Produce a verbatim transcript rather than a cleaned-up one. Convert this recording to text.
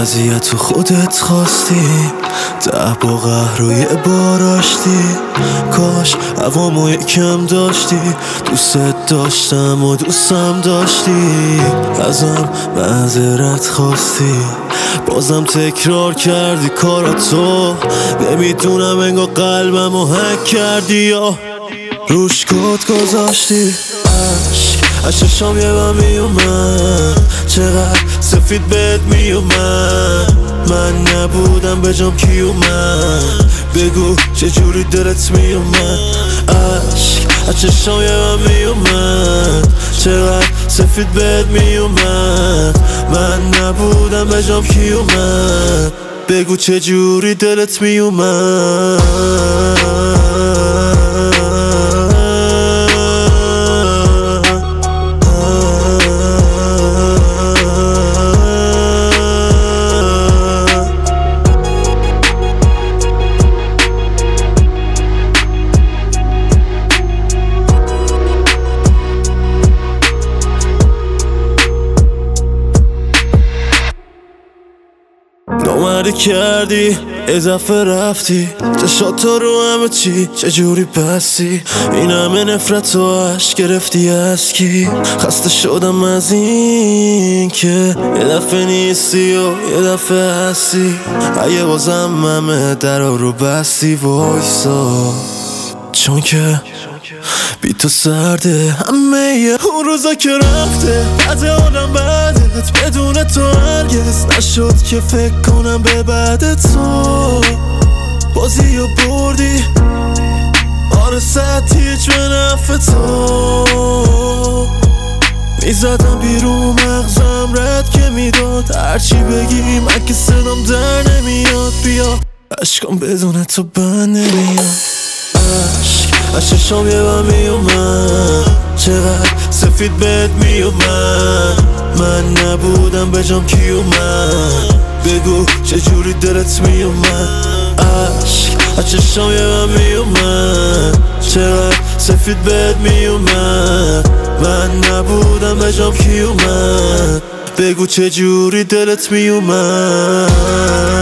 اذیت خودت خواستی، ده با قهر و یه بار آشتی. کاش هوامو یکم داشتی، دوست داشتم و دوستم داشتی. ازم معذرت خواستی، بازم تکرار کردی کاراتو. نمیدونم انگار قلبمو هک کردی یا روش کد گذاشتی. عشق از چشام یه بم میومد، چقدر سفید بهت میومد. من نبودم به جام کی اومد، بگو چجوری دلت میومد. عشق از چشام یه بم میومد، چقدر سفید بهت میومد. من نبودم به جام کی اومد، بگو چجوری دلت میومد. نامردی کردی اضافه رفتی، چشات رو همه چی چجوری بستی. این همه نفرت و عشق گرفتی از کی؟ خسته شدم از این که یه دفعه نیستی و یه دفعه هستی. اگه بازم همه درا رو بستی وایسا، چون که بی تو سرده همه اون روزا که رفته. بعد آدم بعدت بدون تو هرگز نشد که فکر کنم به بعد تو. بازی و بردی آره صد هیچ به نفع تو. میزدم بیرون مغزم رد که میداد، هرچی بگی من که صدام در نمیاد. بیا عشقم بدون تو بند نمیاد. عشق از چشام یه بم میومد، چقدر سفید بهت میومد. من نبودم به جام کی اومد، بگو چجوری دلت میومد. عشق از چشام یه بم میومد، چقدر سفید بهت میومد. من نبودم به جام کی اومد، بگو چجوری دلت میومد.